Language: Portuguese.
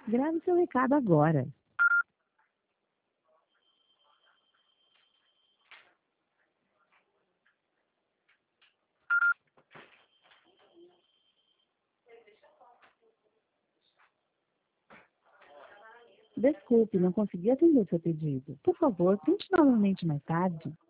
Grave seu recado agora. Desculpe, não consegui atender seu pedido. Por favor, tente novamente mais tarde.